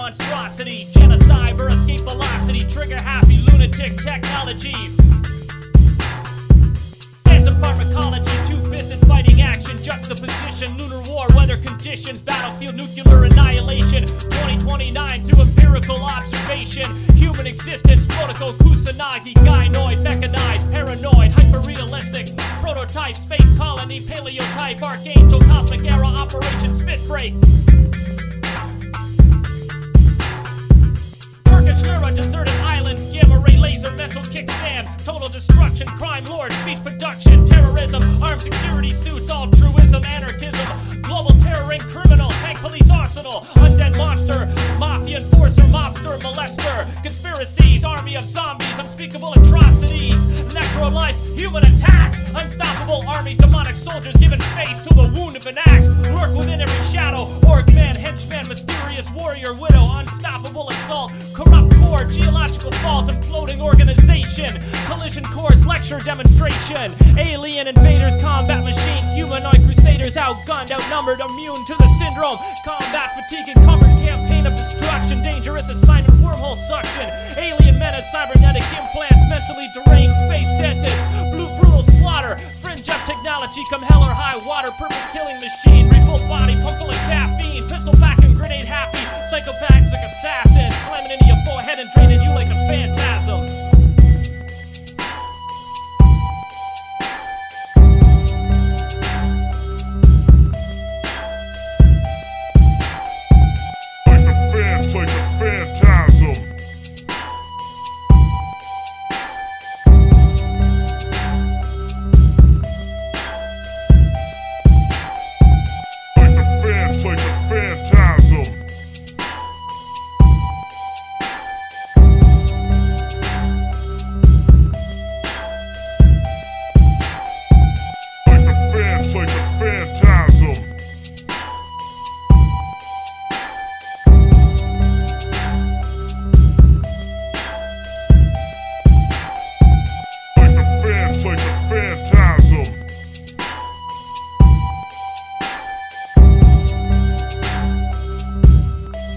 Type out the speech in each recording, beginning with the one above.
monstrosity, genocide or escape velocity, trigger happy lunatic technology, phantom pharmacology, two-fisted fighting action, juxtaposition, lunar war, weather conditions, battlefield nuclear annihilation, 2029 through empirical observation, human existence, protocol, kusanagi, gynoid, mechanized, paranoid, hyper-realistic, prototype, space colony, paleotype, archangel, cosmic era, operation spit break. Turkish Euro, deserted island, gamma ray laser, mental kickstand, total destruction, crime lord, speech production, terrorism, armed security suits, altruism, anarchism, global terror and criminal, tank police arsenal, undead monster, mafia enforcer, mobster, molester, conspiracies, army of zombies, unspeakable atrocities, necro-life, human attacks, unstoppable army, demonic soldiers giving face to the wound of an axe, lurk within every shadow, orc man, henchman, mysterious warrior, widow, unstoppable assault, corrupt core, geological fault, imploding organization, collision course, lecture demonstration, alien invaders, combat machines, humanoid crusaders, outgunned, outnumbered, immune to the syndrome, combat fatigue, encumbered, campaign of destruction, dangerous assignment, wormhole suction, alien menace, cybernetic implants, mentally deranged, space dentist, blue brutal slaughter, fringe of technology, come hell or high water, perfect killing machine, refull body, pump full of caffeine, pistol packing, grenade happy, psychopathic assassin, slamming into your forehead and draining you like a phantasm.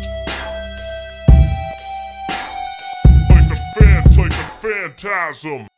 Phantasm.